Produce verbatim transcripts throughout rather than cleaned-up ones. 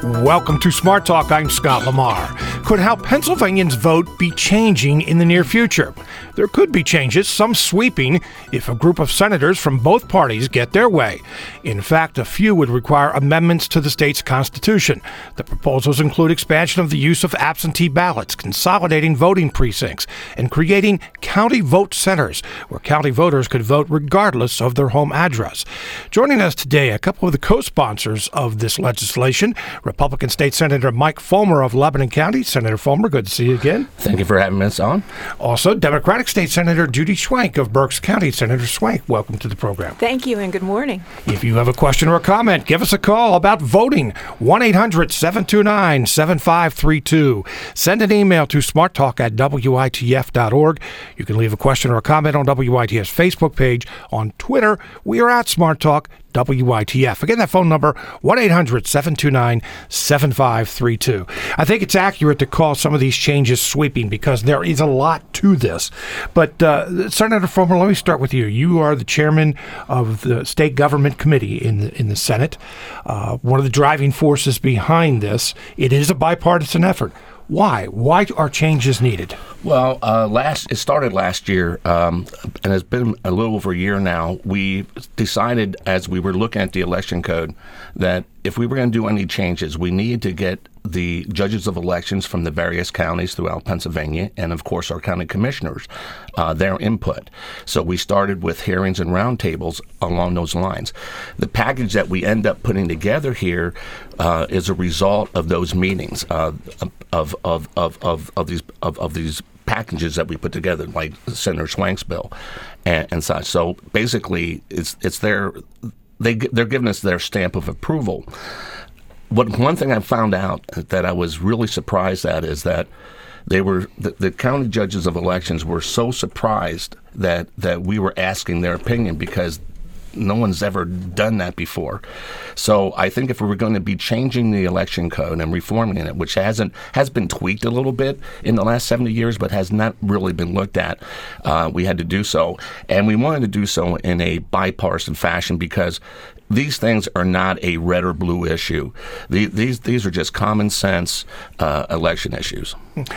Welcome to Smart Talk. I'm Scott Lamar. Could how Pennsylvanians vote be changing in the near future? There could be changes, some sweeping, if a group of senators from both parties get their way. In fact, a few would require amendments to the state's constitution. The proposals include expansion of the use of absentee ballots, consolidating voting precincts, and creating county vote centers where county voters could vote regardless of their home address. Joining us today, a couple of the co-sponsors of this legislation, Republican State Senator Mike Fulmer of Lebanon County. Senator Fulmer, good to see you again. Thank you for having us on. Also, Democratic State Senator Judy Schwenk of Berks County. Senator Schwenk, welcome to the program. Thank you and good morning. If you have a question or a comment, give us a call about voting. one eight hundred seven two nine seven five three two. Send an email to smarttalk at W I T F dot org. You can leave a question or a comment on W I T F's Facebook page. On Twitter, we are at SmartTalk W I T F. Again, that phone number, one eight hundred seven two nine seven five three two. I think it's accurate to call some of these changes sweeping because there is a lot to this. But uh, Senator Fulmer, let me start with you. You are the chairman of the State Government Committee in the, in the Senate, uh, one of the driving forces behind this. It is a bipartisan effort. Why? Why are changes needed? Well, uh, last it started last year, um, and it's been a little over a year now. We decided, as we were looking at the election code, that if we were going to do any changes, we needed to get the judges of elections from the various counties throughout Pennsylvania, and of course our county commissioners, uh, their input. So we started with hearings and roundtables along those lines. The package that we end up putting together here uh, is a result of those meetings, uh, of, of, of, of, of these of, of these packages that we put together, like Senator Schwenk's bill and, and such. So basically, it's it's their they they're giving us their stamp of approval. What one thing I found out that I was really surprised at is that they were the, the county judges of elections were so surprised that that we were asking their opinion because no one's ever done that before. So I think if we were going to be changing the election code and reforming it, which hasn't has been tweaked a little bit in the last seventy years, but has not really been looked at, uh, we had to do so. And we wanted to do so in a bipartisan fashion because these things are not a red or blue issue. The, these these are just common sense uh, election issues.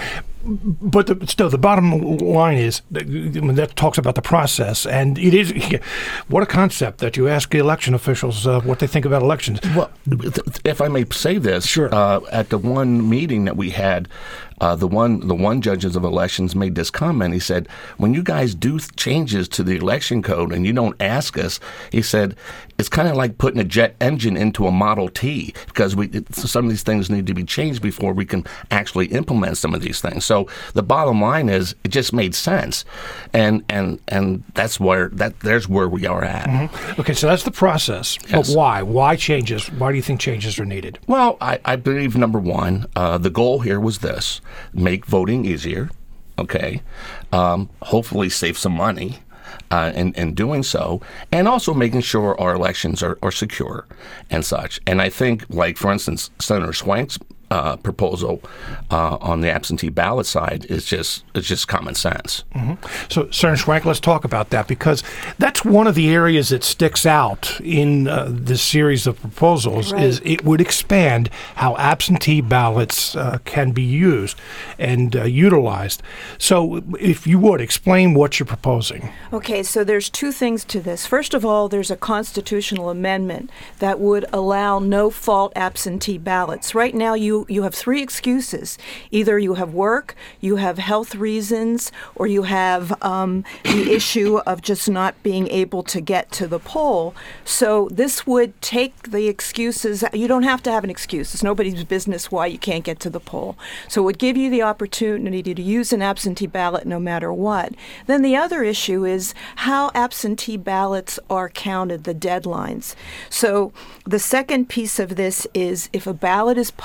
But the, still, the bottom line is that, that talks about the process, and it is what a concept that you ask the election officials uh, what they think about elections. Well, if I may say this, sure. Uh, at the one meeting that we had, uh, the one the one judges of elections made this comment. He said, "When you guys do changes to the election code and you don't ask us," he said, "it's kind of like putting a jet engine into a Model T because we it, some of these things need to be changed before we can actually implement some of these things." So the bottom line is, it just made sense, and and and that's where that there's where we are at. Mm-hmm. Okay, so that's the process. Yes. But why? Why changes? Why do you think changes are needed? Well, I, I believe number one, uh, the goal here was this: make voting easier. Okay, um, hopefully save some money. Uh, in, in doing so, and also making sure our elections are, are secure and such. And I think, like, for instance, Senator Schwenk's uh, proposal uh, on the absentee ballot side is just it's just common sense. Mm-hmm. So, Senator Schwenk, let's talk about that, because that's one of the areas that sticks out in uh, this series of proposals. Right. Is it would expand how absentee ballots uh, can be used and uh, utilized. So, if you would, explain what you're proposing. Okay, so there's two things to this. First of all, there's a constitutional amendment that would allow no-fault absentee ballots. Right now, you, you have three excuses. Either you have work, you have health reasons, or you have um, the issue of just not being able to get to the poll. So this would take the excuses. You don't have to have an excuse. It's nobody's business why you can't get to the poll. So it would give you the opportunity to use an absentee ballot no matter what. Then the other issue is how absentee ballots are counted, the deadlines. So the second piece of this is if a ballot is postmarked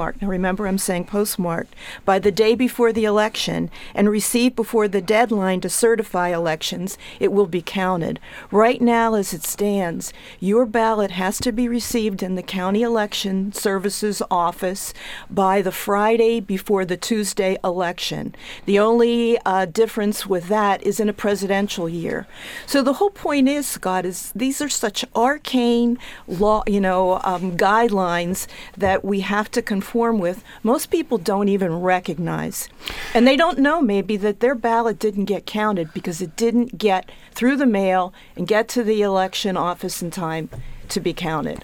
postmarked, now remember I'm saying postmarked, by the day before the election and received before the deadline to certify elections, it will be counted. Right now, as it stands, your ballot has to be received in the County Election Services office by the Friday before the Tuesday election. The only uh, difference with that is in a presidential year. So the whole point is, Scott, is these are such arcane law, you know, um, guidelines that we have to conform with. Most people don't even recognize. And they don't know maybe that their ballot didn't get counted because it didn't get through the mail and get to the election office in time to be counted.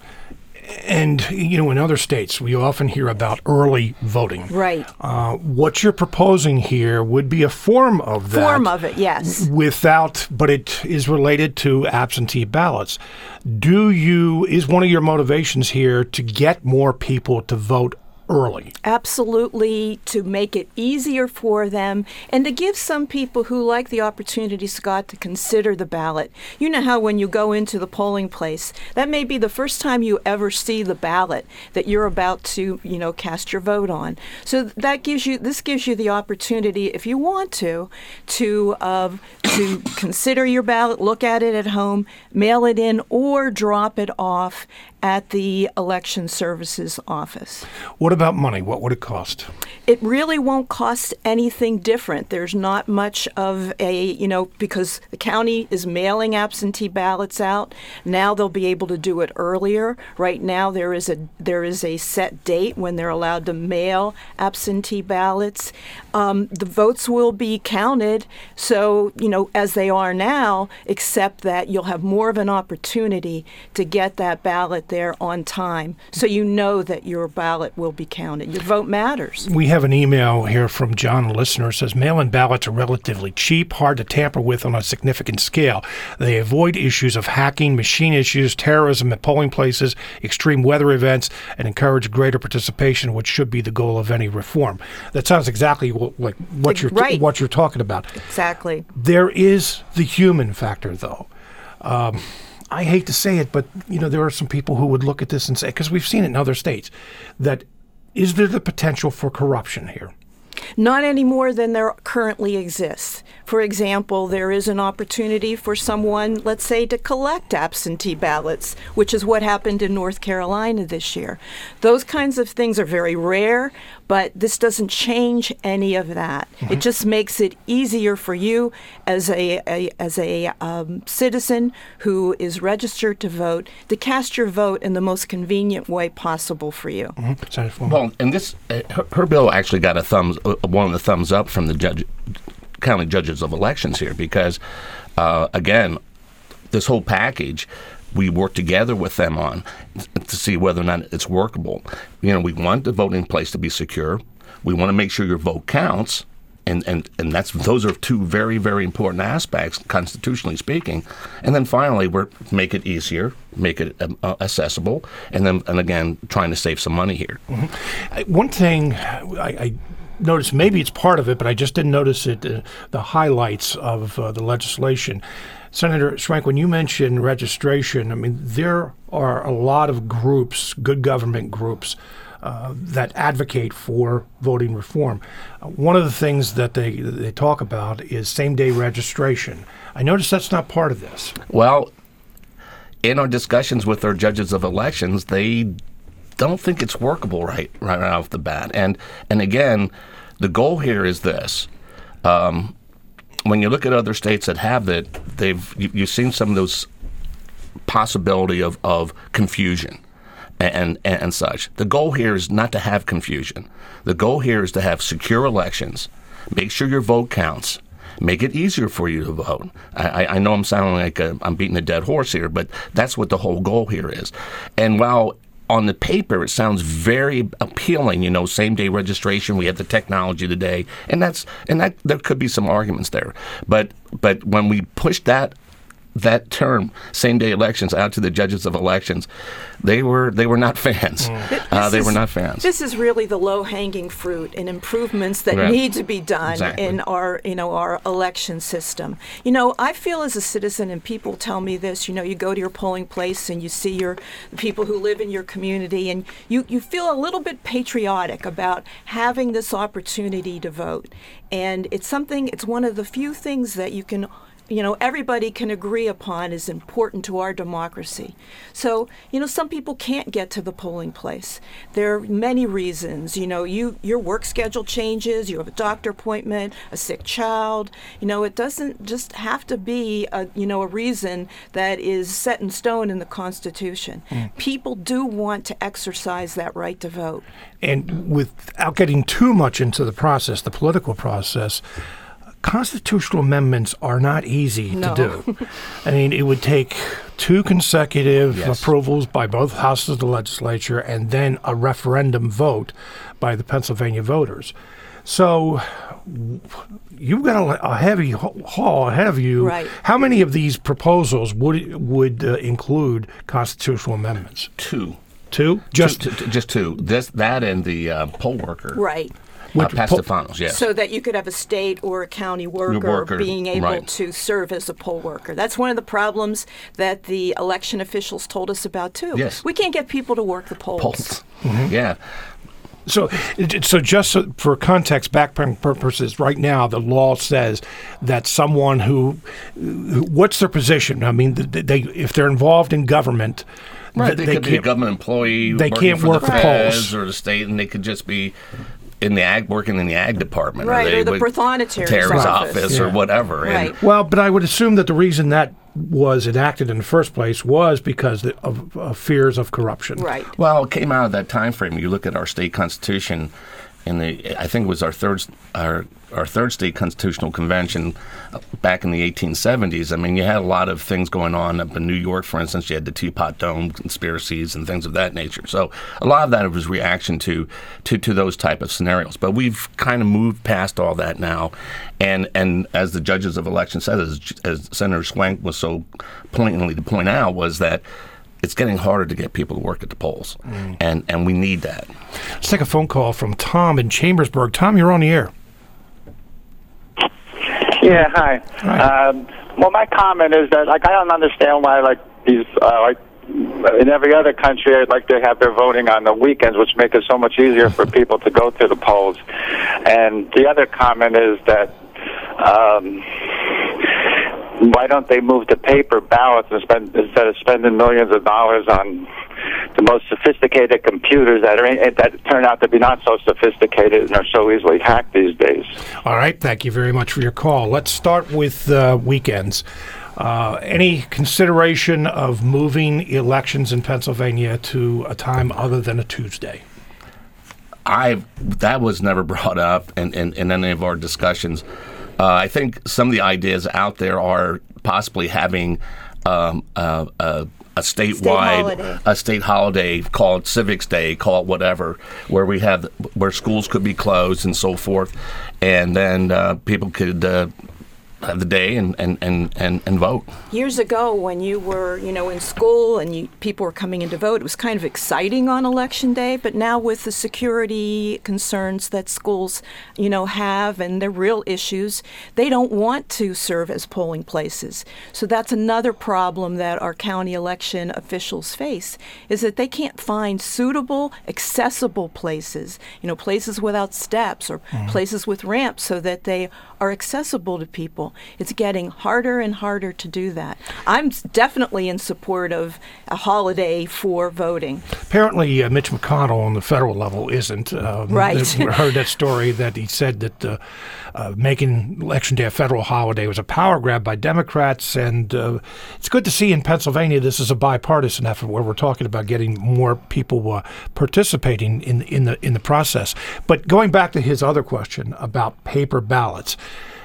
And, you know, in other states, we often hear about early voting. Right. Uh, what you're proposing here would be a form of that. Form of it, yes. Without, but it is related to absentee ballots. Do you, is one of your motivations here to get more people to vote early? Absolutely, to make it easier for them and to give some people who like the opportunity, Scott, to consider the ballot. You know how when you go into the polling place, that may be the first time you ever see the ballot that you're about to, you know, cast your vote on. So that gives you, this gives you the opportunity, if you want to, to uh, to consider your ballot, look at it at home, mail it in, or drop it off at the Election Services office. What about money? What would it cost? It really won't cost anything different. There's not much of a, you know, because the county is mailing absentee ballots out. Now they'll be able to do it earlier. Right now there is a there is a set date when they're allowed to mail absentee ballots. Um, the votes will be counted, so, you know, as they are now, except that you'll have more of an opportunity to get that ballot there on time, so you know that your ballot will be counted. Your vote matters. We have an email here from John, a listener, says mail-in ballots are relatively cheap, hard to tamper with on a significant scale. They avoid issues of hacking, machine issues, terrorism at polling places, extreme weather events, and encourage greater participation, which should be the goal of any reform. That sounds exactly what, like what you're right. what you're talking about. Exactly. There is the human factor, though. Um, I hate to say it, but you know there are some people who would look at this and say, because we've seen it in other states, that is there the potential for corruption here? Not any more than there currently exists. For example, there is an opportunity for someone, let's say, to collect absentee ballots, which is what happened in North Carolina this year. Those kinds of things are very rare, but this doesn't change any of that. Mm-hmm. It just makes it easier for you as a, a as a um, citizen who is registered to vote to cast your vote in the most convenient way possible for you. Mm-hmm. Well, and this uh, her, her bill actually got a thumbs uh, one of the thumbs up from the judge, county judges of elections here, because uh, again, this whole package we work together with them on to see whether or not it's workable. You know, we want the voting place to be secure. We want to make sure your vote counts, and and and that's those are two very very important aspects constitutionally speaking. And then finally, we're make it easier, make it uh, accessible, and then and again trying to save some money here. Mm-hmm. One thing I, I noticed, maybe it's part of it, but I just didn't notice it. Uh, the highlights of uh, the legislation. Senator Schwenk, when you mention registration, I mean, there are a lot of groups, good government groups, uh, that advocate for voting reform. Uh, one of the things that they they talk about is same-day registration. I notice that's not part of this. Well, in our discussions with our judges of elections, they don't think it's workable right right off the bat. And and again, the goal here is this. Um, When you look at other states that have it, they've you, you've seen some of those possibility of, of confusion and, and and such. The goal here is not to have confusion. The goal here is to have secure elections. Make sure your vote counts. Make it easier for you to vote. I, I know I'm sounding like a, I'm beating a dead horse here, but that's what the whole goal here is. And while on the paper, it sounds very appealing, you know, same-day registration. We have the technology today, and that's and that there could be some arguments there. But but when we push that that term, same-day elections, out to the judges of elections, they were they were not fans. Mm. Uh, they is, were not fans. This is really the low-hanging fruit and improvements that right. need to be done exactly. in our, you know, our election system. You know, I feel as a citizen, and people tell me this, you know, you go to your polling place and you see your people who live in your community, and you, you feel a little bit patriotic about having this opportunity to vote. And it's something, it's one of the few things that you can you know, everybody can agree upon is important to our democracy. So, you know, some people can't get to the polling place. There are many reasons. You know, you your work schedule changes, you have a doctor appointment, a sick child. You know, it doesn't just have to be, a, you know, a reason that is set in stone in the Constitution. Mm. People do want to exercise that right to vote. And without getting too much into the process, the political process, constitutional amendments are not easy no. to do. I mean, it would take two consecutive yes. approvals by both houses of the legislature and then a referendum vote by the Pennsylvania voters. So you've got a, a heavy haul ahead of you. Right. How many of these proposals would would uh, include constitutional amendments? Two. Two? Just two, two, just two. This, that, and the uh, poll worker. Right. Uh, Pastifanos, yes. So that you could have a state or a county worker, worker being able right. to serve as a poll worker. That's one of the problems that the election officials told us about, too. Yes. We can't get people to work the polls. Polls. Mm-hmm. Yeah. So, so just so for context, background purposes, right now the law says that someone who, who what's their position? I mean, they if they're involved in government, right? They, they, they could be a government employee. They can't for work the the feds polls or the state, and they could just be in the ag, working in the ag department, right? Or, they or the would, Prothonotary's office, office, or yeah. whatever. Right. And, well, but I would assume that the reason that was enacted in the first place was because of, of fears of corruption. Right. Well, it came out of that time frame. You look at our state constitution. In the, I think it was our third, our our third state constitutional convention back in the eighteen seventies. I mean, you had a lot of things going on up in New York, for instance. You had the Teapot Dome conspiracies and things of that nature. So a lot of that was reaction to to, to those type of scenarios. But we've kind of moved past all that now, and and as the judges of election said, as, as Senator Swank was so poignantly to point out, was that it's getting harder to get people to work at the polls, mm. and, and we need that. Let's take a phone call from Tom in Chambersburg. Tom, you're on the air. Yeah, hi. hi. Um, well, my comment is that, like, I don't understand why, like, these, uh, like, in every other country, I'd like to have their voting on the weekends, which make it so much easier for people to go to the polls. And the other comment is that, um, why don't they move to paper ballots and spend, instead of spending millions of dollars on the most sophisticated computers that are that turn out to be not so sophisticated and are so easily hacked these days? All right. Thank you very much for your call. Let's start with uh, weekends. Uh, any consideration of moving elections in Pennsylvania to a time other than a Tuesday? I that was never brought up in, in, in any of our discussions. Uh, I think some of the ideas out there are possibly having um, uh, uh, a statewide, state a state holiday, call it Civics Day, call it whatever, where we have where schools could be closed and so forth, and then uh, people could uh, have the day and, and, and, and, and vote. Years ago, when you were, you know, in school and you, people were coming in to vote, it was kind of exciting on Election Day. But now with the security concerns that schools, you know, have and their real issues, they don't want to serve as polling places. So that's another problem that our county election officials face, is that they can't find suitable, accessible places, you know, places without steps or mm. places with ramps so that they are accessible to people. It's getting harder and harder to do that. I'm definitely in support of a holiday for voting. Apparently, uh, Mitch McConnell on the federal level isn't. Um, right. I heard that story that he said that uh, uh, making Election Day a federal holiday was a power grab by Democrats, and uh, it's good to see in Pennsylvania this is a bipartisan effort where we're talking about getting more people uh, participating in in the in the process. But going back to his other question about paper ballots,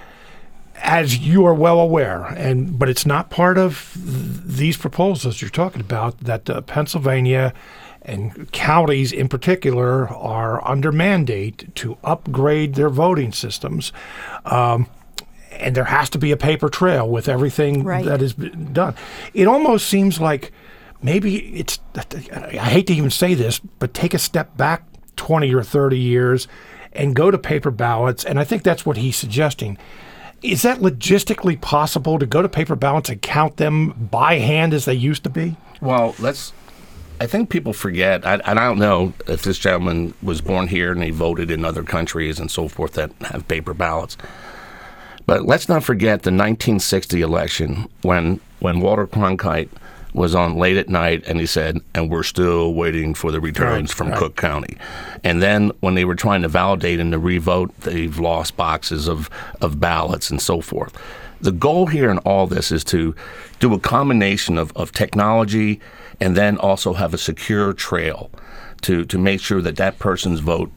as you are well aware, and but it's not part of th- these proposals you're talking about, that uh, Pennsylvania and counties in particular are under mandate to upgrade their voting systems. Um, and there has to be a paper trail with everything Right. that is done. It almost seems like maybe it's, I hate to even say this, but take a step back twenty or thirty years and go to paper ballots, and I think that's what he's suggesting. Is that logistically possible to go to paper ballots and count them by hand as they used to be? Well, let's. I think people forget, I, and I don't know if this gentleman was born here and he voted in other countries and so forth that have paper ballots. But let's not forget the nineteen sixty election when when Walter Cronkite was on late at night and he said, and we're still waiting for the returns Right, from right. Cook County. And then when they were trying to validate and to revote, they've lost boxes of, of ballots and so forth. The goal here in all this is to do a combination of, of technology and then also have a secure trail to, to make sure that that person's vote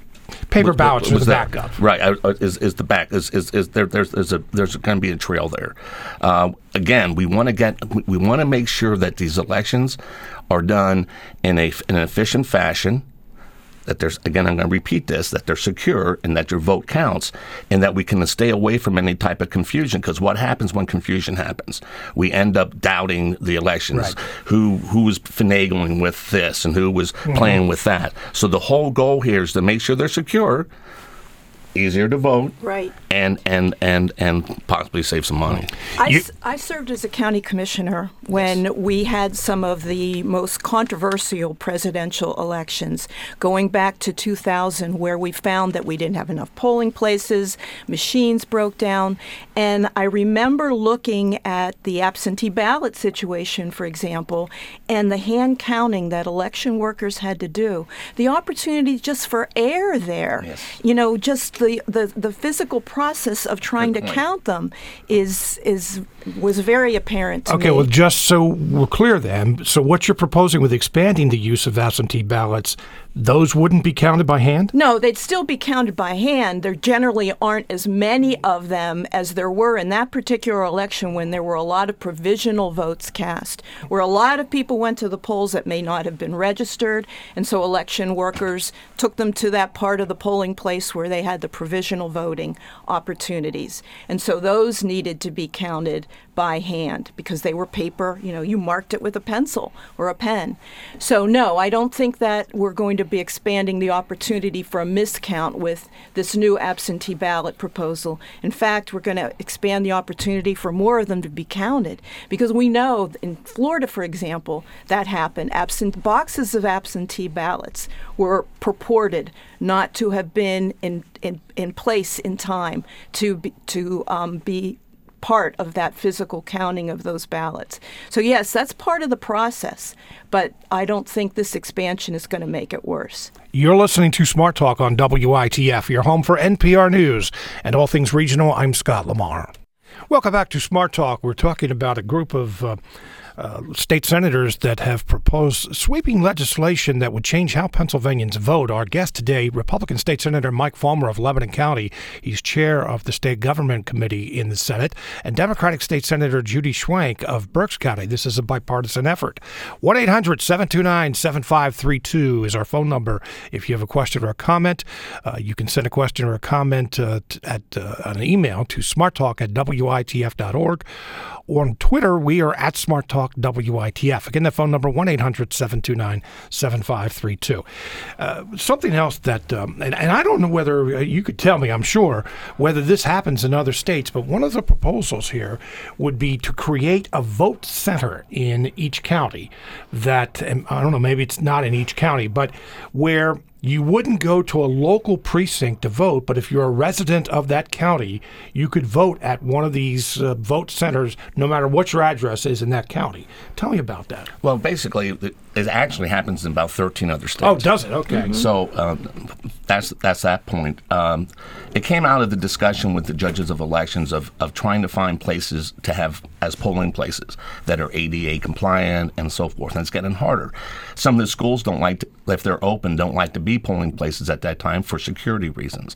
Paper was- ballots are was the that- backup. right? uh, uh, Is is the back? Is is, is there? There's there's a there's going to be a trail there. Uh, again, we want to get we, we want to make sure that these elections are done in a in an efficient fashion. That there's again, I'm going to repeat this: that they're secure and that your vote counts, and that we can stay away from any type of confusion. Because what happens when confusion happens? We end up doubting the elections. Right. Who who was finagling with this and who was Mm-hmm. playing with that? So the whole goal here is to make sure they're secure, easier to vote, Right. and and and and possibly save some money. I, You- s- I served as a county commissioner when we had some of the most controversial presidential elections, going back to two thousand, where we found that we didn't have enough polling places, machines broke down. And I remember looking at the absentee ballot situation, for example, and the hand counting that election workers had to do. The opportunity just for error there, Yes. you know, just the, the, the physical process of trying Good to point. count them is is was very apparent to Okay, me. well, just so we're clear then, so what you're proposing with expanding the use of absentee ballots, those wouldn't be counted by hand? No, they'd still be counted by hand. There generally aren't as many of them as there were in that particular election when there were a lot of provisional votes cast, where a lot of people went to the polls that may not have been registered, and so election workers took them to that part of the polling place where they had the provisional voting opportunities. And so those needed to be counted by hand because they were paper, you know, you marked it with a pencil or a pen. So no, I don't think that we're going to be expanding the opportunity for a miscount with this new absentee ballot proposal. In fact, we're going to expand the opportunity for more of them to be counted because we know in Florida, for example, that happened. Absent boxes of absentee ballots were purported not to have been in in, in place in time to be, to um, be part of that physical counting of those ballots. So yes, that's part of the process, but I don't think this expansion is going to make it worse. You're listening to Smart Talk on W I T F, your home for N P R News and all things regional. I'm Scott Lamar. Welcome back to Smart Talk. We're talking about a group of uh, uh, state senators that have proposed sweeping legislation that would change how Pennsylvanians vote. Our guest today, Republican State Senator Mike Fulmer of Lebanon County. He's chair of the State Government Committee in the Senate. And Democratic State Senator Judy Schwenk of Berks County. This is a bipartisan effort. one eight hundred seven two nine seven five three two is our phone number. If you have a question or a comment, uh, you can send a question or a comment uh, t- at uh, an email to smarttalk at W I T F dot org. Or on Twitter, we are at SmartTalk W I T F. Again, the phone number, one eight hundred seven two nine seven five three two. Uh, something else that, um, and, and I don't know whether uh, you could tell me, I'm sure, whether this happens in other states, but one of the proposals here would be to create a vote center in each county that, and I don't know, maybe it's not in each county, but where you wouldn't go to a local precinct to vote, but if you're a resident of that county, you could vote at one of these uh, vote centers, no matter what your address is in that county. Tell me about that. Well, basically, it it actually happens in about thirteen other states. Oh, does it? Okay. So um, that's that's that point. Um, it came out of the discussion with the judges of elections of, of trying to find places to have as polling places that are A D A compliant and so forth. And it's getting harder. Some of the schools don't like to, if they're open, don't like to be polling places at that time for security reasons.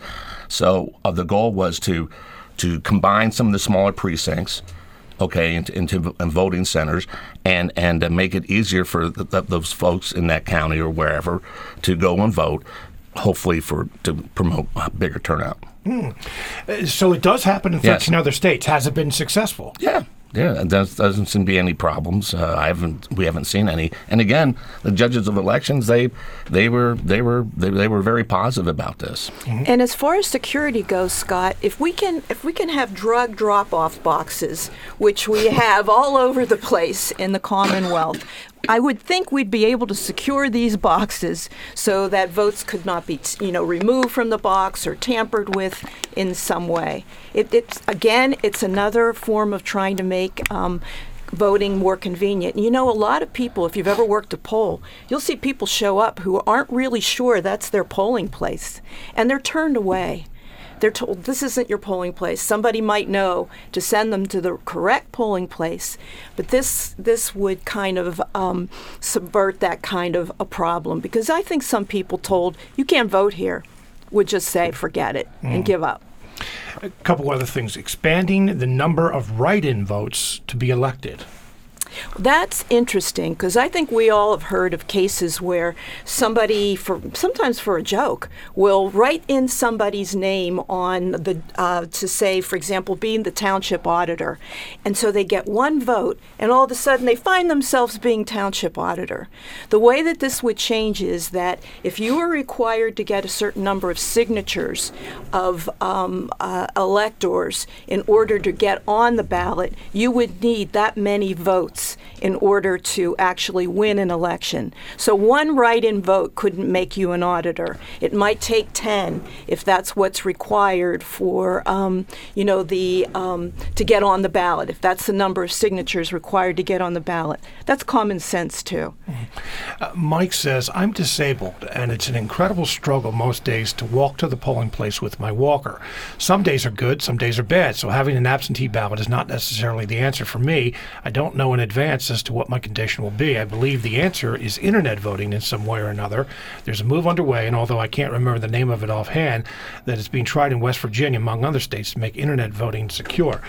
So uh, the goal was to to combine some of the smaller precincts, okay, into, into and voting centers, and and uh, make it easier for the, the, those folks in that county or wherever to go and vote. hopefully for to promote a bigger turnout. Hmm. Uh, So it does happen in Yes. thirteen other states. Has it been successful? Yeah, yeah, there doesn't seem to be any problems. Uh, I haven't, we haven't seen any. And again, the judges of elections, they, they were, they were, they, they were very positive about this. And as far as security goes, Scott, if we can if we can have drug drop-off boxes, which we have all over the place in the Commonwealth, I would think we'd be able to secure these boxes so that votes could not be, you know, removed from the box or tampered with in some way. It, it's again, it's another form of trying to make um, voting more convenient. You know, a lot of people, if you've ever worked a poll, you'll see people show up who aren't really sure that's their polling place, and they're turned away. They're told, this isn't your polling place. Somebody might know to send them to the correct polling place, but this this would kind of um, subvert that kind of a problem, because I think some people told, you can't vote here, would just say, forget it, and give up. A couple other things. Expanding the number of write-in votes to be elected. That's interesting, because I think we all have heard of cases where somebody, for sometimes for a joke, will write in somebody's name on the uh, to say, for example, being the township auditor, and so they get one vote, and all of a sudden they find themselves being township auditor. The way that this would change is that if you were required to get a certain number of signatures of um, uh, electors in order to get on the ballot, you would need that many votes in order to actually win an election. So one write-in vote couldn't make you an auditor. It might take ten if that's what's required for, um, you know, the um, to get on the ballot. If that's the number of signatures required to get on the ballot, that's common sense too. Uh, Mike says, I'm disabled, and it's an incredible struggle most days to walk to the polling place with my walker. Some days are good, some days are bad, so having an absentee ballot is not necessarily the answer for me. I don't know in advance as to what my condition will be. I believe the answer is internet voting in some way or another. There's a move underway, and although I can't remember the name of it offhand, that is being tried in West Virginia, among other states, to make internet voting secure.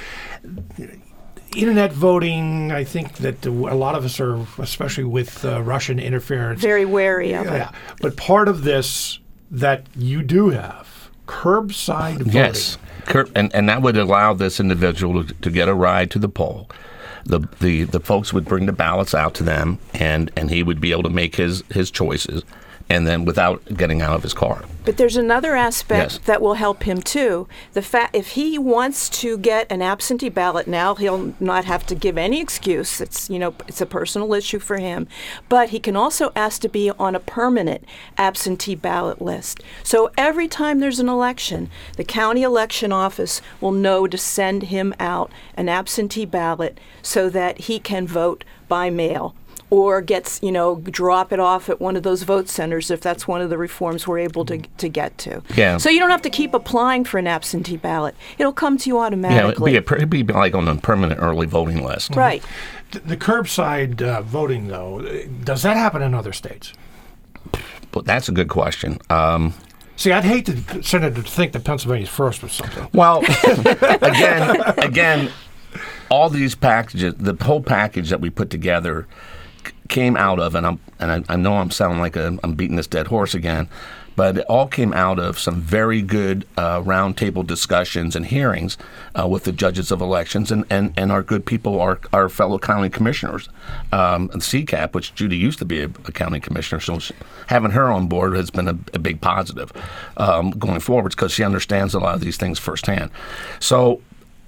Internet voting, I think that a lot of us are, especially with uh, Russian interference, Very wary of it. yeah. But part of this that you do have, curbside voting. Yes, Cur- and and that would allow this individual to, to get a ride to the poll. The, the the folks would bring the ballots out to them, and, and he would be able to make his, his choices, and then without getting out of his car. But there's another aspect Yes. that will help him too. The fact, if he wants to get an absentee ballot now, he'll not have to give any excuse. It's, you know, it's a personal issue for him. But he can also ask to be on a permanent absentee ballot list. So every time there's an election, the county election office will know to send him out an absentee ballot so that he can vote by mail, or gets, you know, drop it off at one of those vote centers if that's one of the reforms we're able to to get to. Yeah. So you don't have to keep applying for an absentee ballot. It'll come to you Yeah, it'd automatically. be, a, it'd be like on a permanent early voting list. Right. The, the curbside uh, voting, though, uh, does that happen in other states? But that's a good question. Um, See, I'd hate to Senator to think that Pennsylvania's first with something. Well, again, again, all these packages, the whole package that we put together c- came out of, and I'm and I, I know I'm sounding like a, I'm beating this dead horse again, but it all came out of some very good uh, roundtable discussions and hearings uh, with the judges of elections and, and, and our good people, our our fellow county commissioners, um, and C C A P, which Judy used to be a, a county commissioner, so she, having her on board has been a, a big positive um, going forwards because she understands a lot of these things firsthand. So.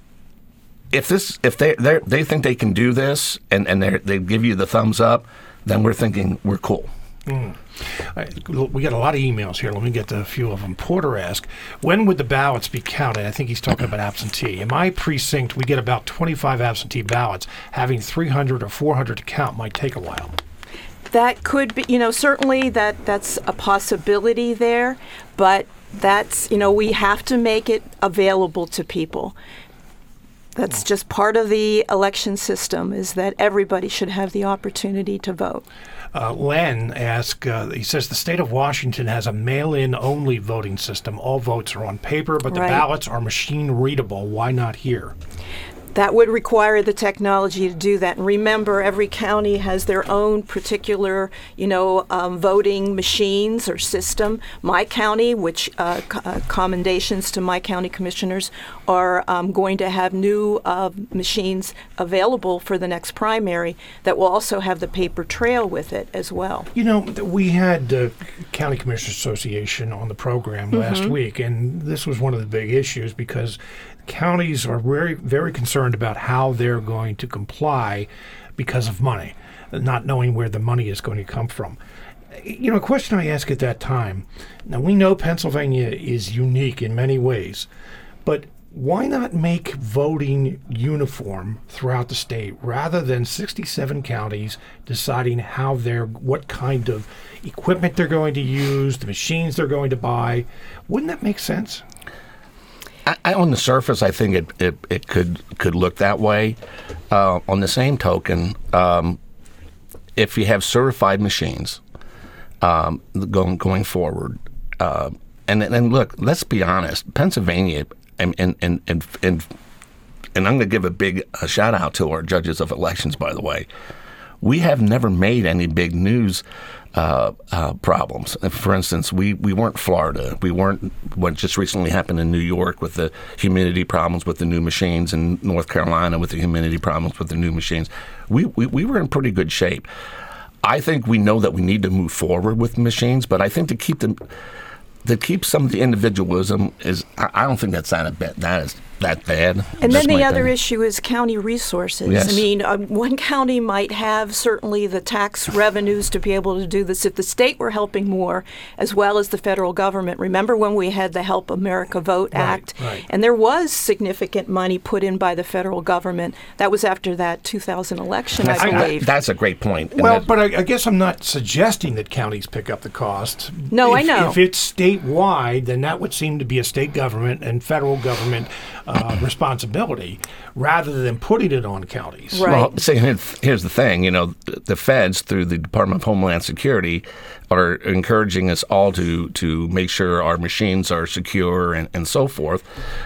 If this, if they they they think they can do this, and and they they give you the thumbs up, then we're thinking we're cool. Mm. I, we got a lot of emails here. Let me get to a few of them. Porter asked, when would the ballots be counted? I think he's talking about absentee. In my precinct, we get about twenty-five absentee ballots. Having three hundred or four hundred to count might take a while. That could be, you know, certainly that that's a possibility there, but that's, you know, we have to make it available to people. That's just part of the election system, is that everybody should have the opportunity to vote. Uh, Len asked, uh, he says the state of Washington has a mail-in only voting system. All votes are on paper, but the Right. ballots are machine readable. Why not here? That would require the technology to do that. And remember, every county has their own particular, you know, um, voting machines or system. My county, which uh, co- uh, commendations to my county commissioners, are um, going to have new uh, machines available for the next primary that will also have the paper trail with it as well. You know, we had the County Commissioners Association on the program mm-hmm. last week, and this was one of the big issues because counties are very, very concerned about how they're going to comply because of money, not knowing where the money is going to come from. You know, a question I asked at that time, now we know Pennsylvania is unique in many ways, but why not make voting uniform throughout the state rather than sixty-seven counties deciding how they're, what kind of equipment they're going to use, the machines they're going to buy? Wouldn't that make sense? I, I, on the surface, I think it, it, it could could look that way. Uh, on the same token, um, if you have certified machines um, going going forward, uh, and and look, let's be honest, Pennsylvania. And and, and and and and I'm going to give a big uh, shout out to our judges of elections, by the way. We have never made any big news uh, uh, problems. For instance, we, we weren't Florida. We weren't what just recently happened in New York with the humidity problems with the new machines, and North Carolina with the humidity problems with the new machines. We, we, we were in pretty good shape. I think we know that we need to move forward with machines, but I think to keep them... To keep some of the individualism is, I don't think that's that bad. That is that bad. And That's then the my other thing. issue is county resources. Yes. I mean, um, one county might have certainly the tax revenues to be able to do this. If the state were helping more, as well as the federal government. Remember when we had the Help America Vote Right, Act? right. And there was significant money put in by the federal government. That was after that two thousand election, That's, I believe. that's a great point. And Well, that- but I, I guess I'm not suggesting that counties pick up the cost. No, if, I know. If it's statewide, then that would seem to be a state government and federal government uh, responsibility rather than putting it on counties. Right. Well, see, here's here's the thing. You know, the feds, through the Department of Homeland Security, are encouraging us all to to make sure our machines are secure and, and so forth.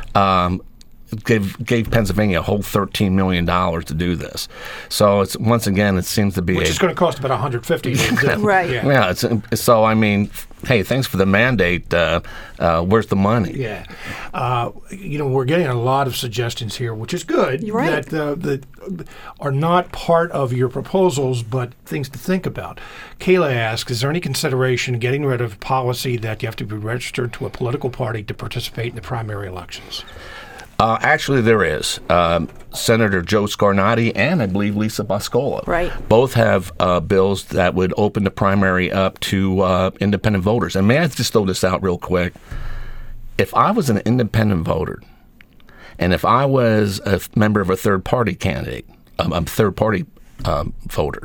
Um, Gave, gave Pennsylvania a whole thirteen million dollars to do this. So it's once again, it seems to be Which a, is going to cost about one hundred fifty dollars. to do. Right. Yeah. yeah. It's, so I mean, hey, thanks for the mandate. Uh, uh, where's the money? Yeah. Uh, you know, we're getting a lot of suggestions here, which is good, You're right. that, uh, that are not part of your proposals, but things to think about. Kayla asks, is there any consideration getting rid of policy that you have to be registered to a political party to participate in the primary elections? Uh, actually, there is. Um, Senator Joe Scarnati and I believe Lisa Boscola Right. both have uh, bills that would open the primary up to uh, independent voters. And may I just throw this out real quick? If I was an independent voter, and if I was a member of a third-party candidate, um, a third-party um, voter,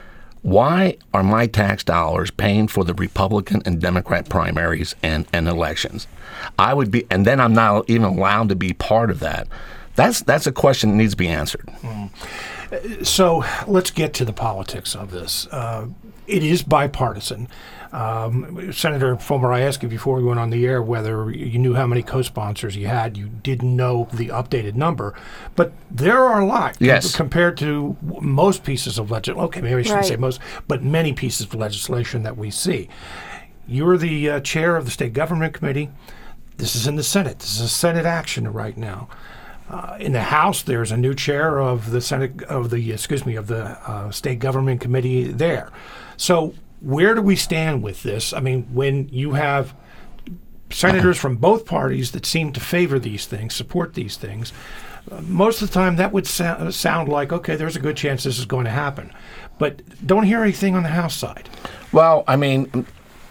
why are my tax dollars paying for the Republican and Democrat primaries and, and elections? I would be, and then I'm not even allowed to be part of that. That's that's a question that needs to be answered. Mm. So let's get to the politics of this. Uh, it is bipartisan. Um, Senator Fulmer, I asked you before we went on the air whether you knew how many co-sponsors you had. You didn't know the updated number, but there are a lot Yes. com- compared to most pieces of legislation. Okay, maybe I shouldn't Right. say most, but many pieces of legislation that we see. You're the uh, chair of the State Government Committee. This is in the Senate. This is a Senate action right now. Uh, in the House, there's a new chair of the Senate of the excuse me of the uh, State Government Committee there. So where do we stand with this? I mean, when you have senators from both parties that seem to favor these things, support these things, uh, most of the time that would so- sound like, okay, there's a good chance this is going to happen. But don't hear anything on the House side. Well, I mean,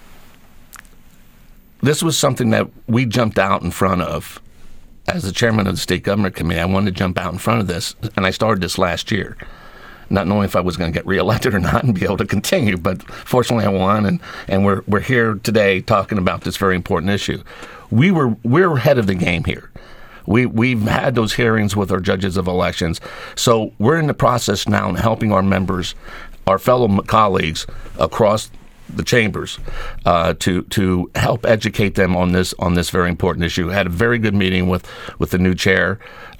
this was something that we jumped out in front of. As the chairman of the State Government Committee, I wanted to jump out in front of this, and I started this last year, not knowing if I was going to get reelected or not and be able to continue. But fortunately, I won, and, and we're we're here today talking about this very important issue. We were we're ahead of the game here. We we've had those hearings with our judges of elections, so we're in the process now in helping our members, our fellow colleagues across the chambers, uh, to to help educate them on this on this very important issue. I had a very good meeting with with the new chair,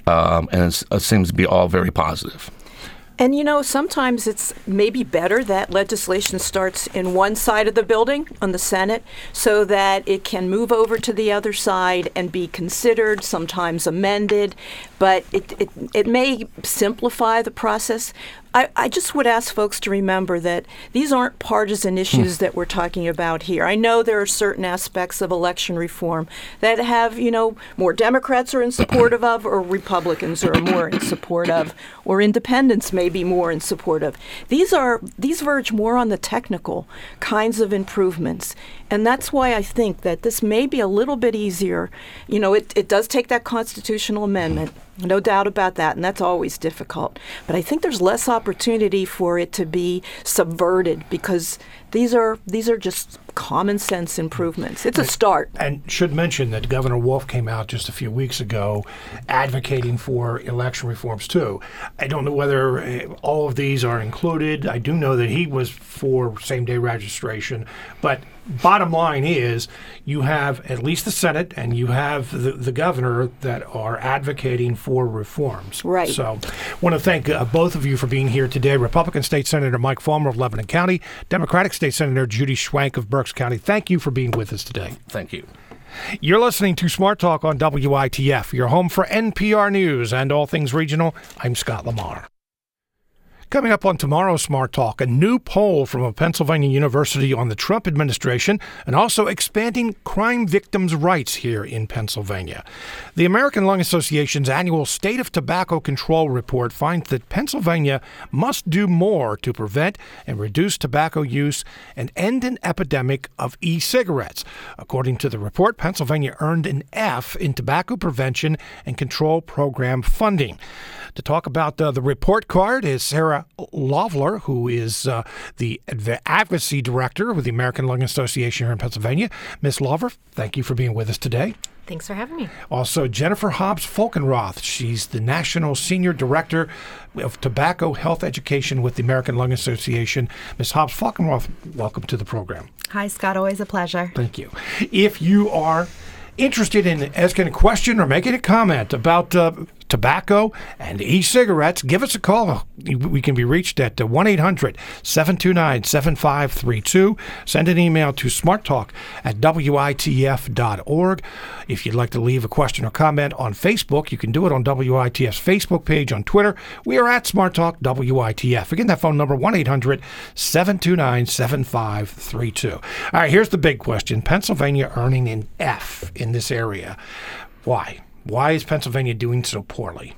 um, and it's, it seems to be all very positive. And, you know, sometimes it's maybe better that legislation starts in one side of the building on the Senate so that it can move over to the other side and be considered, sometimes amended. But it, it, it may simplify the process. I, I just would ask folks to remember that these aren't partisan issues that we're talking about here. I know there are certain aspects of election reform that have, you know, more Democrats are in support of, or Republicans are more in support of, or independents may be more in support of. These are these verge more on the technical kinds of improvements. And that's why I think that this may be a little bit easier. You know, it, it does take that constitutional amendment, no doubt about that, and that's always difficult. But I think there's less opportunity for it to be subverted because these are these are just common sense improvements. It's a start. And should mention that Governor Wolf came out just a few weeks ago advocating for election reforms too. I don't know whether uh, all of these are included. I do know that he was for same-day registration, but bottom line is you have at least the Senate and you have the, the governor that are advocating for reforms. Right. So I want to thank uh, both of you for being here today. Republican State Senator Mike Fulmer of Lebanon County, Democratic State Senator Judy Schwank of Berks County. Thank you for being with us today. Thank you. You're listening to Smart Talk on W I T F, your home for N P R News and all things regional. I'm Scott Lamar. Coming up on tomorrow's Smart Talk, a new poll from a Pennsylvania university on the Trump administration and also expanding crime victims' rights here in Pennsylvania. The American Lung Association's annual State of Tobacco Control report finds that Pennsylvania must do more to prevent and reduce tobacco use and end an epidemic of e-cigarettes. According to the report, Pennsylvania earned an F in Tobacco Prevention and Control Program funding. To talk about uh, the report card is Sarah Lovler, who is uh, the Advocacy Director with the American Lung Association here in Pennsylvania. Miss Lovler, thank you for being with us today. Thanks for having me. Also, Jennifer Hobbs-Folkenroth. She's the National Senior Director of Tobacco Health Education with the American Lung Association. Miss Hobbs-Folkenroth, welcome to the program. Hi, Scott. Always a pleasure. Thank you. If you are interested in asking a question or making a comment about uh, tobacco and e-cigarettes, give us a call. We can be reached at one eight hundred seven two nine seven five three two. Send an email to smarttalk at W I T F dot org. If you'd like to leave a question or comment on Facebook, you can do it on W I T F's Facebook page. On Twitter, we are at SmartTalk W I T F. Again, that phone number, one eight hundred seven two nine seven five three two. All right, here's the big question. Pennsylvania earning an F in this area. Why? Why is Pennsylvania doing so poorly?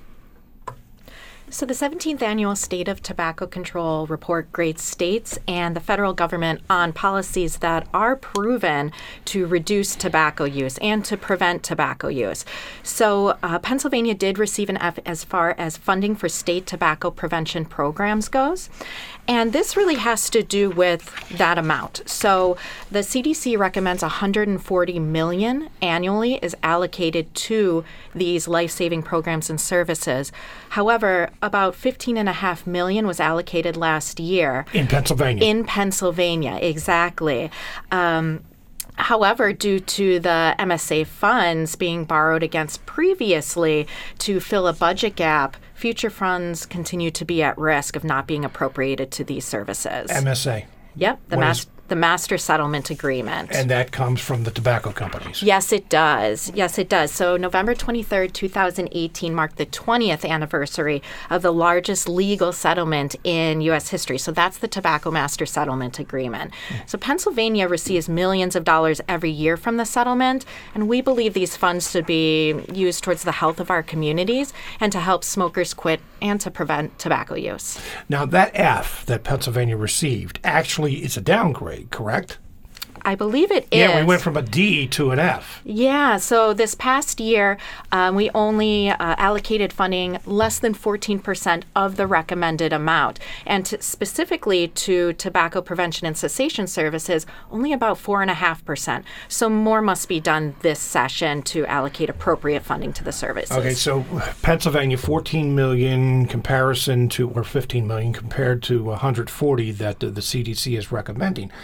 So the seventeenth Annual State of Tobacco Control report grades states and the federal government on policies that are proven to reduce tobacco use and to prevent tobacco use. So uh, Pennsylvania did receive an F as far as funding for state tobacco prevention programs goes. And this really has to do with that amount. So the C D C recommends one hundred forty million dollars annually is allocated to these life-saving programs and services. However, about fifteen point five million dollars was allocated last year. In Pennsylvania. In Pennsylvania, exactly. Um, However, due to the M S A funds being borrowed against previously to fill a budget gap, future funds continue to be at risk of not being appropriated to these services. M S A. Yep, the, mas- the Master Settlement Agreement. And that comes from the tobacco companies. Yes, it does. Yes, it does. So November twenty-third, twenty eighteen marked the twentieth anniversary of the largest legal settlement in U S history. So that's the Tobacco Master Settlement Agreement. Mm. So Pennsylvania receives millions of dollars every year from the settlement, and we believe these funds should be used towards the health of our communities and to help smokers quit and to prevent tobacco use. Now, that F that Pennsylvania received actually is a downgrade, correct? I believe it is. Yeah, we went from a D to an F. Yeah, so this past year, um, we only uh, allocated funding less than fourteen percent of the recommended amount. And to, specifically to tobacco prevention and cessation services, only about four point five percent. So more must be done this session to allocate appropriate funding to the services. Okay, so Pennsylvania, fourteen million dollars comparison to, or fifteen million dollars compared to one hundred forty that the, the C D C is recommending.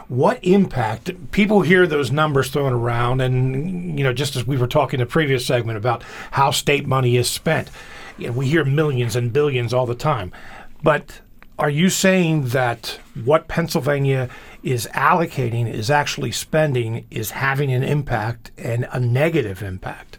what impact, people hear those numbers thrown around, and, you know, just as we were talking in the previous segment about how state money is spent, you know, we hear millions and billions all the time. But are you saying that what Pennsylvania is allocating, is actually spending, is having an impact and a negative impact?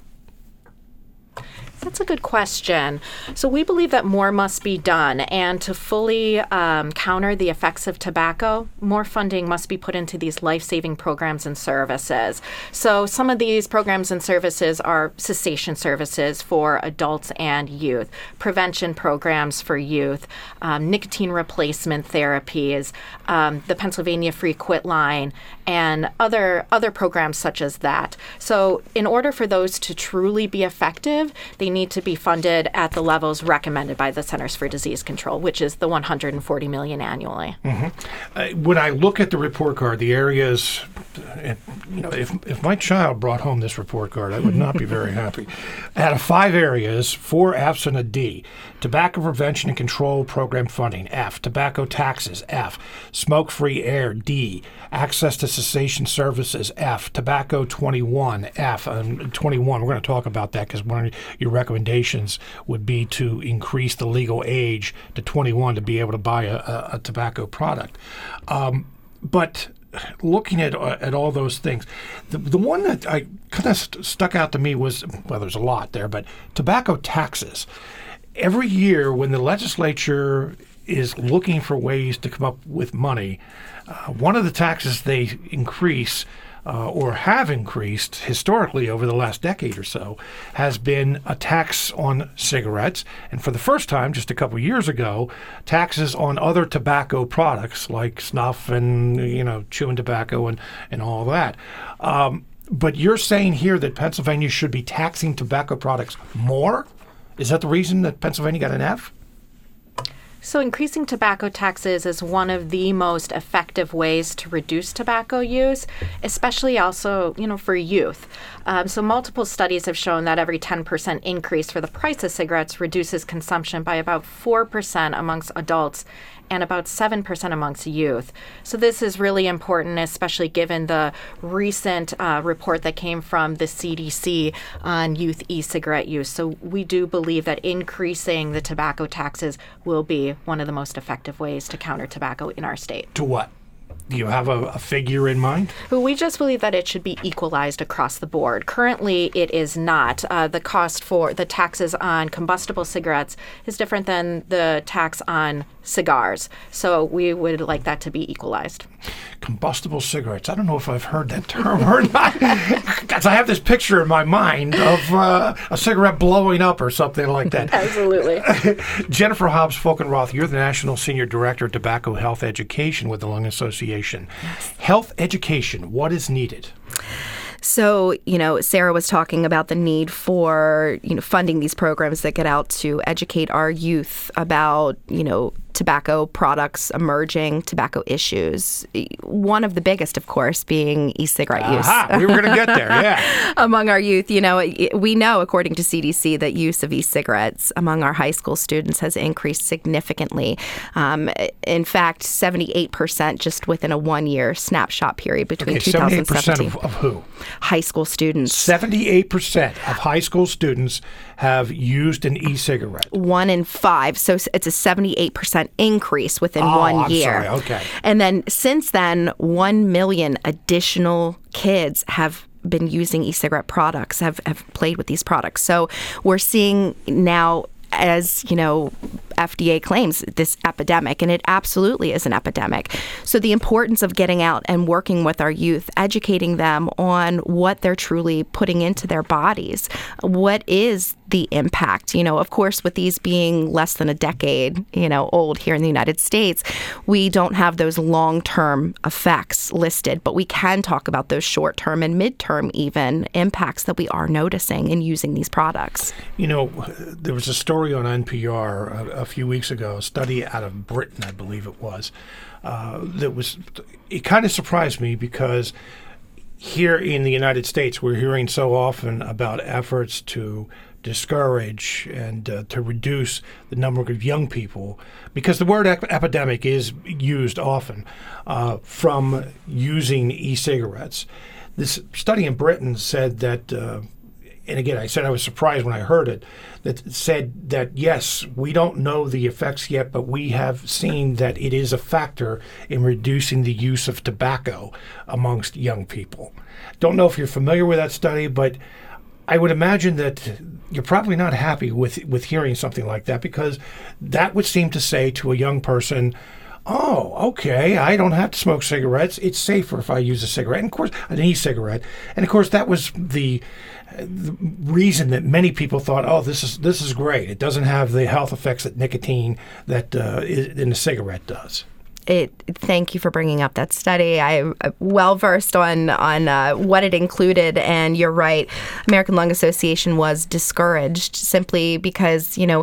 That's a good question. So we believe that more must be done, and to fully um, counter the effects of tobacco, more funding must be put into these life-saving programs and services. So some of these programs and services are cessation services for adults and youth, prevention programs for youth, um, nicotine replacement therapies, um, the Pennsylvania Free Quit Line, and other other programs such as that. So in order for those to truly be effective, they need to be funded at the levels recommended by the Centers for Disease Control, which is the one hundred forty million dollars annually. Mm-hmm. Uh, when I look at the report card, the areas, uh, you know, if if my child brought home this report card, I would not be very happy. Out of five areas, four F's and a D. Tobacco prevention and control program funding, F. Tobacco taxes, F. Smoke-free air, D. Access to cessation services, F. Tobacco twenty-one, F. Um, twenty-one, we're going to talk about that because one of your recommendations would be to increase the legal age to twenty-one to be able to buy a, a, a tobacco product. Um, but looking at uh, at all those things, the the one that I kind of st- stuck out to me was, well, there's a lot there, but tobacco taxes. Every year when the legislature is looking for ways to come up with money, uh, one of the taxes they increase uh, or have increased historically over the last decade or so has been a tax on cigarettes, and for the first time just a couple years ago, taxes on other tobacco products like snuff and, you know, chewing tobacco and, and all that. Um, but you're saying here that Pennsylvania should be taxing tobacco products more? Is that the reason that Pennsylvania got an F? So increasing tobacco taxes is one of the most effective ways to reduce tobacco use, especially also, you know, for youth. Um, so multiple studies have shown that every ten percent increase for the price of cigarettes reduces consumption by about four percent amongst adults and about seven percent amongst youth. So this is really important, especially given the recent uh, report that came from the C D C on youth e-cigarette use. So we do believe that increasing the tobacco taxes will be one of the most effective ways to counter tobacco in our state. To what? Do you have a, a figure in mind? Well, we just believe that it should be equalized across the board. Currently, it is not. Uh, the cost for the taxes on combustible cigarettes is different than the tax on cigars. So we would like that to be equalized. Combustible cigarettes. I don't know if I've heard that term or not. Because I have this picture in my mind of uh, a cigarette blowing up or something like that. Absolutely. Jennifer Hobbs-Folkenroth, you're the National Senior Director of Tobacco Health Education with the Lung Association. Yes. Health education, what is needed? So, you know, Sarah was talking about the need for, you know, funding these programs that get out to educate our youth about, you know, tobacco products, emerging tobacco issues. One of the biggest, of course, being e-cigarette Aha, use. We were going to get there, yeah. Among our youth, you know, we know, according to C D C, that use of e-cigarettes among our high school students has increased significantly. Um, in fact, seventy-eight percent just within a one-year snapshot period between okay, two thousand seventeen. seventy-eight percent of, of who? High school students. seventy-eight percent of high school students have used an e-cigarette. One in five. So it's a seventy-eight percent increase within oh, one I'm year. Sorry. Okay. And then since then, one million additional kids have been using e-cigarette products, have, have played with these products. So we're seeing now, as you know, F D A claims this epidemic, and it absolutely is an epidemic. So the importance of getting out and working with our youth, educating them on what they're truly putting into their bodies. What is the impact? You know, of course, with these being less than a decade, you know, old here in the United States, we don't have those long-term effects listed, but we can talk about those short-term and mid-term even impacts that we are noticing in using these products. You know, there was a story on N P R a, a few weeks ago, a study out of Britain, I believe it was, uh, that was, it kind of surprised me because here in the United States, we're hearing so often about efforts to discourage and uh, to reduce the number of young people, because the word ep- epidemic is used often, uh, from using e-cigarettes. This study in Britain said that, uh, and again, I said I was surprised when I heard it, that said that, yes, we don't know the effects yet, but we have seen that it is a factor in reducing the use of tobacco amongst young people. Don't know if you're familiar with that study, but I would imagine that you're probably not happy with, with hearing something like that, because that would seem to say to a young person, oh, okay, I don't have to smoke cigarettes. It's safer if I use a cigarette. And of course, an e-cigarette. And of course, that was the, the reason that many people thought, oh, this is this is great. It doesn't have the health effects that nicotine that uh, in a cigarette does. It, thank you for bringing up that study. I'm well versed on on uh, what it included, and you're right. American Lung Association was discouraged simply because, you know,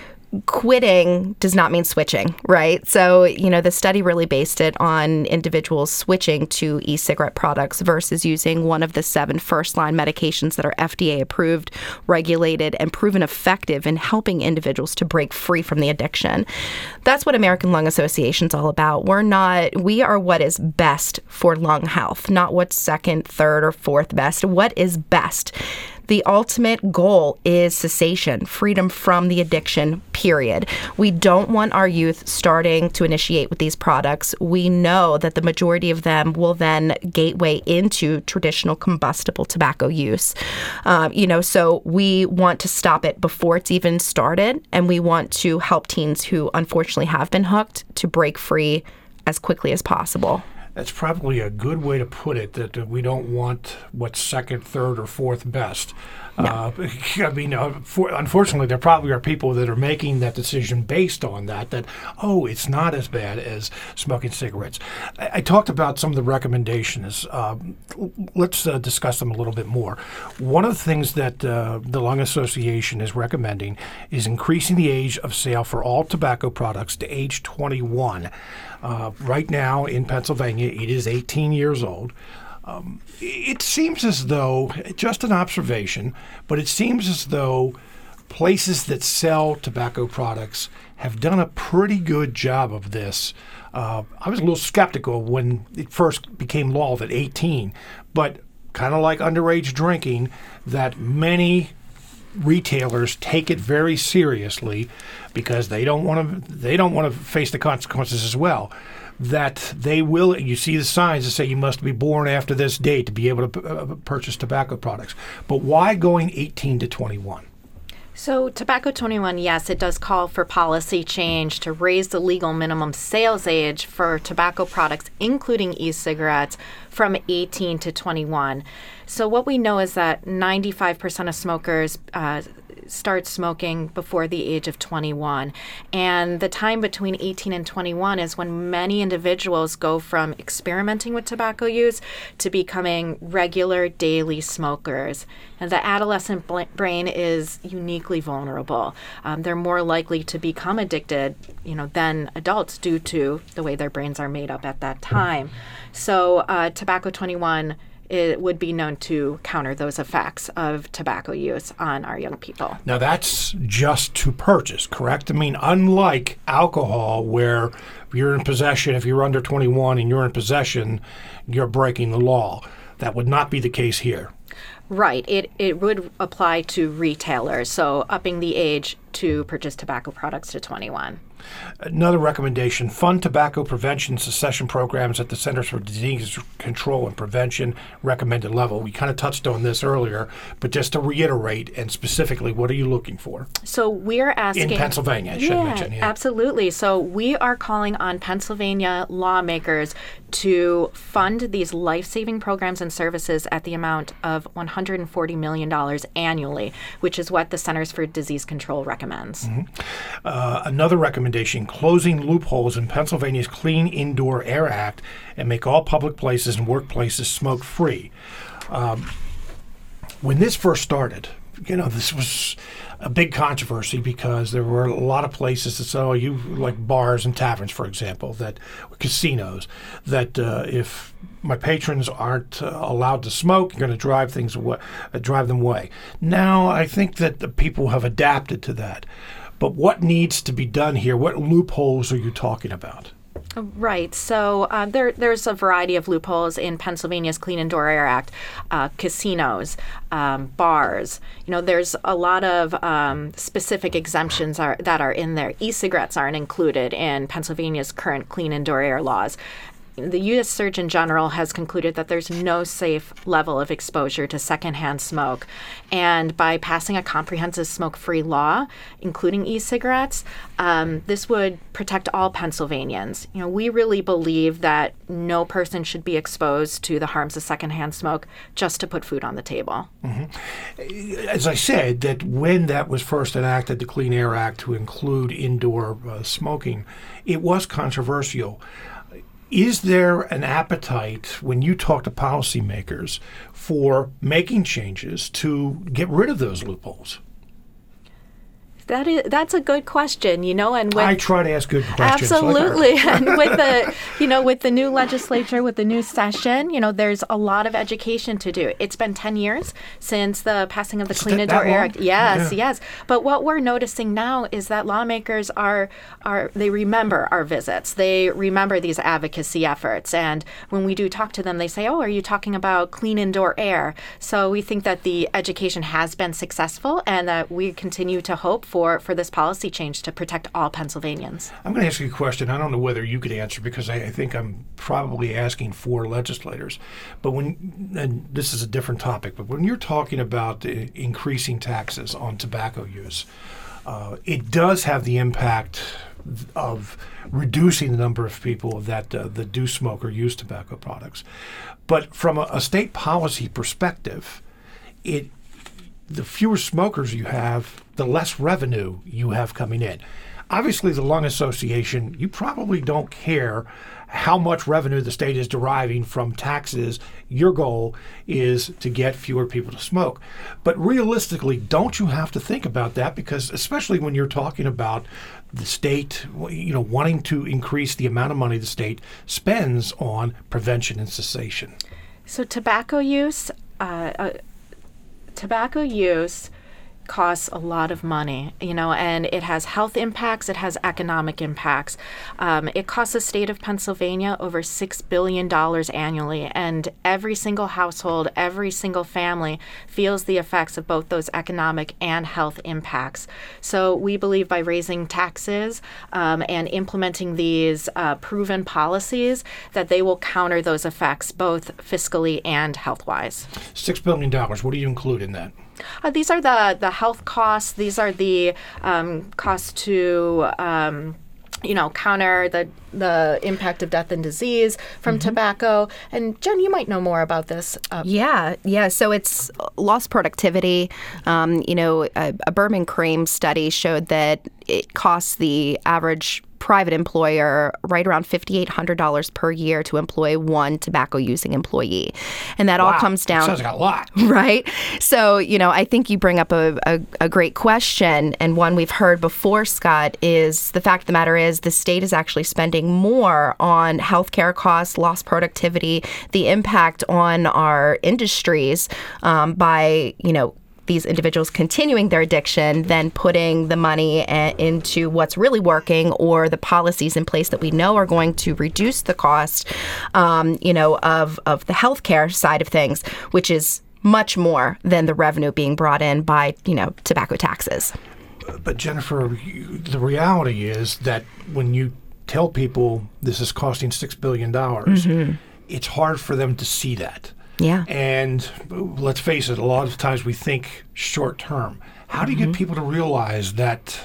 quitting does not mean switching, right? So, you know, the study really based it on individuals switching to e-cigarette products versus using one of the seven first-line medications that are F D A approved, regulated, and proven effective in helping individuals to break free from the addiction. That's what American Lung Association is all about. We're not, we are what is best for lung health, not what's second, third, or fourth best. What is best? The ultimate goal is cessation, freedom from the addiction, period. We don't want our youth starting to initiate with these products. We know that the majority of them will then gateway into traditional combustible tobacco use. Um, you know, so we want to stop it before it's even started, and we want to help teens who unfortunately have been hooked to break free as quickly as possible. That's probably a good way to put it, that uh, we don't want what's second, third, or fourth best. No. Uh, I mean, uh, for, unfortunately, there probably are people that are making that decision based on that, that, oh, it's not as bad as smoking cigarettes. I, I talked about some of the recommendations. Um, let's uh, discuss them a little bit more. One of the things that uh, the Lung Association is recommending is increasing the age of sale for all tobacco products to age twenty-one. Uh, right now in Pennsylvania, it is eighteen years old. Um, it seems as though, just an observation, but it seems as though places that sell tobacco products have done a pretty good job of this. Uh, I was a little skeptical when it first became law at eighteen, but kind of like underage drinking, that many retailers take it very seriously because they don't want to they don't want to face the consequences as well. That they will, you see the signs that say you must be born after this date to be able to uh, purchase tobacco products. But why going eighteen to twenty-one? So Tobacco twenty-one, yes, it does call for policy change to raise the legal minimum sales age for tobacco products, including e-cigarettes, from eighteen to twenty-one. So what we know is that ninety-five percent of smokers uh, start smoking before the age of twenty-one. And the time between eighteen and twenty-one is when many individuals go from experimenting with tobacco use to becoming regular daily smokers. And the adolescent bl- brain is uniquely vulnerable. Um, they're more likely to become addicted, you know, than adults due to the way their brains are made up at that time. So uh, Tobacco twenty-one, it would be known to counter those effects of tobacco use on our young people. Now, that's just to purchase, correct? I mean, unlike alcohol, where if you're in possession, if you're under twenty-one and you're in possession, you're breaking the law. That would not be the case here. Right. It it would apply to retailers, so upping the age to purchase tobacco products to twenty-one. Another recommendation, fund tobacco prevention cessation programs at the Centers for Disease Control and Prevention recommended level. We kind of touched on this earlier, but just to reiterate, and specifically, what are you looking for? So we're asking... In Pennsylvania, I should yeah, mention. Yeah, absolutely. So we are calling on Pennsylvania lawmakers to fund these life-saving programs and services at the amount of one hundred forty million dollars annually, which is what the Centers for Disease Control recommends. Mm-hmm. Uh, another recommendation, closing loopholes in Pennsylvania's Clean Indoor Air Act and make all public places and workplaces smoke-free. Um, when this first started, you know, this was a big controversy because there were a lot of places that said, oh, you like bars and taverns, for example, that casinos, that uh, if my patrons aren't uh, allowed to smoke. You're going to drive things away, uh, drive them away. Now, I think that the people have adapted to that. But what needs to be done here? What loopholes are you talking about? Right. So uh, there, there's a variety of loopholes in Pennsylvania's Clean Indoor Air Act. Uh, casinos, um, bars. You know, there's a lot of um, specific exemptions are, that are in there. E-cigarettes aren't included in Pennsylvania's current clean indoor air laws. The U S Surgeon General has concluded that there's no safe level of exposure to secondhand smoke. And by passing a comprehensive smoke-free law, including e-cigarettes, um, this would protect all Pennsylvanians. You know, we really believe that no person should be exposed to the harms of secondhand smoke just to put food on the table. Mm-hmm. As I said, that when that was first enacted, the Clean Air Act, to include indoor uh, smoking, it was controversial. Is there an appetite, when you talk to policymakers, for making changes to get rid of those loopholes? That is, that's a good question, you know, and with, I try to ask good questions. Absolutely. Like and with the, you know, with the new legislature, with the new session, you know, there's a lot of education to do. It's been ten years since the passing of the Is Clean that, Indoor that Air long? Act. Yes, Yeah. yes. But what we're noticing now is that lawmakers are, are, they remember our visits. They remember these advocacy efforts. And when we do talk to them, they say, oh, are you talking about clean indoor air? So we think that the education has been successful and that we continue to hope for, for this policy change to protect all Pennsylvanians. I'm going to ask you a question. I don't know whether you could answer because I, I think I'm probably asking for legislators. But when, and this is a different topic, but when you're talking about uh, increasing taxes on tobacco use, uh, it does have the impact of reducing the number of people that uh, that do smoke or use tobacco products. But from a, a state policy perspective, it the fewer smokers you have, the less revenue you have coming in. Obviously, the Lung Association, you probably don't care how much revenue the state is deriving from taxes. Your goal is to get fewer people to smoke. But realistically, don't you have to think about that? Because especially when you're talking about the state, you know, wanting to increase the amount of money the state spends on prevention and cessation. So tobacco use, uh, uh, tobacco use costs a lot of money, you know, and it has health impacts, it has economic impacts. Um, it costs the state of Pennsylvania over six billion dollars annually, and every single household, every single family feels the effects of both those economic and health impacts. So we believe by raising taxes um, and implementing these uh, proven policies that they will counter those effects both fiscally and health-wise. Six billion dollars, what do you include in that? Uh, these are the, the health costs. These are the um, costs to, um, you know, counter the the impact of death and disease from mm-hmm. tobacco. And Jen, you might know more about this. Uh, yeah, yeah. So it's lost productivity. Um, you know, a, a Berman Cream study showed that it costs the average private employer right around five thousand eight hundred dollars per year to employ one tobacco-using employee. And that wow. all comes down... Sounds like a lot. Right? So, you know, I think you bring up a, a, a great question, and one we've heard before, Scott, is the fact of the matter is the state is actually spending more on healthcare costs, lost productivity, the impact on our industries um, by, you know, these individuals continuing their addiction than putting the money a- into what's really working or the policies in place that we know are going to reduce the cost, um, you know, of, of the healthcare side of things, which is much more than the revenue being brought in by, you know, tobacco taxes. But Jennifer, you, the reality is that when you tell people this is costing six billion dollars, mm-hmm. it's hard for them to see that. Yeah. And let's face it, a lot of times we think short term. How do you mm-hmm. get people to realize that,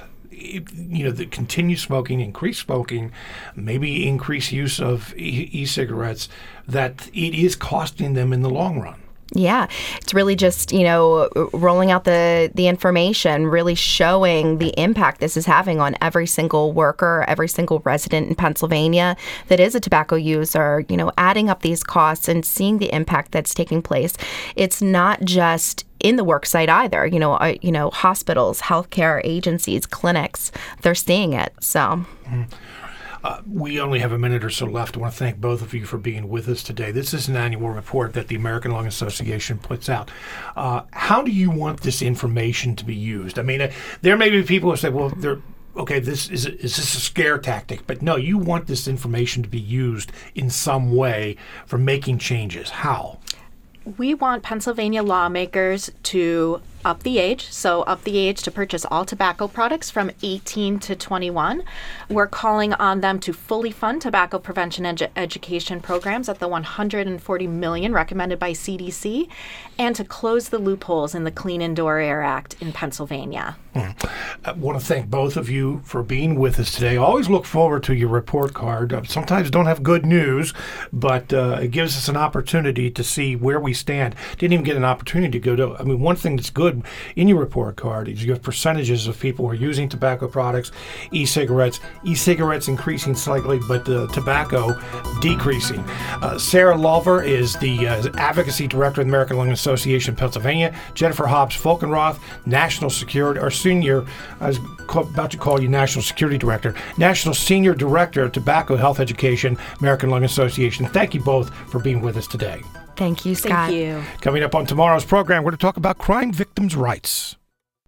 you know, the continued smoking, increased smoking, maybe increased use of e- e-cigarettes, that it is costing them in the long run? Yeah, it's really just, you know, rolling out the, the information, really showing the impact this is having on every single worker, every single resident in Pennsylvania that is a tobacco user, you know, adding up these costs and seeing the impact that's taking place. It's not just in the work site either. You know, uh, you know, hospitals, healthcare agencies, clinics, they're seeing it. So. Mm-hmm. Uh, we only have a minute or so left. I want to thank both of you for being with us today. This is an annual report that the American Lung Association puts out. Uh, how do you want this information to be used? I mean, uh, there may be people who say, well, they're okay, this is is this a scare tactic? But no, you want this information to be used in some way for making changes. How? We want Pennsylvania lawmakers to up the age, so up the age to purchase all tobacco products from eighteen to twenty-one. We're calling on them to fully fund tobacco prevention and edu- education programs at the one hundred forty million dollars recommended by C D C, and to close the loopholes in the Clean Indoor Air Act in Pennsylvania. Mm. I want to thank both of you for being with us today. Always look forward to your report card. Uh, sometimes don't have good news, but uh, it gives us an opportunity to see where we stand. Didn't even get an opportunity to go to, I mean, one thing that's good in your report card is you have percentages of people who are using tobacco products, e-cigarettes, e-cigarettes increasing slightly, but uh, tobacco decreasing. Uh, Sarah Lulver is the uh, Advocacy Director of the American Lung Association, Pennsylvania. Jennifer Hobbs-Folkenroth, National Security, or Senior, I was call, about to call you National Security Director, National Senior Director of Tobacco Health Education, American Lung Association. Thank you both for being with us today. Thank you, Scott. Thank you. Coming up on tomorrow's program, we're going to talk about crime victims' rights.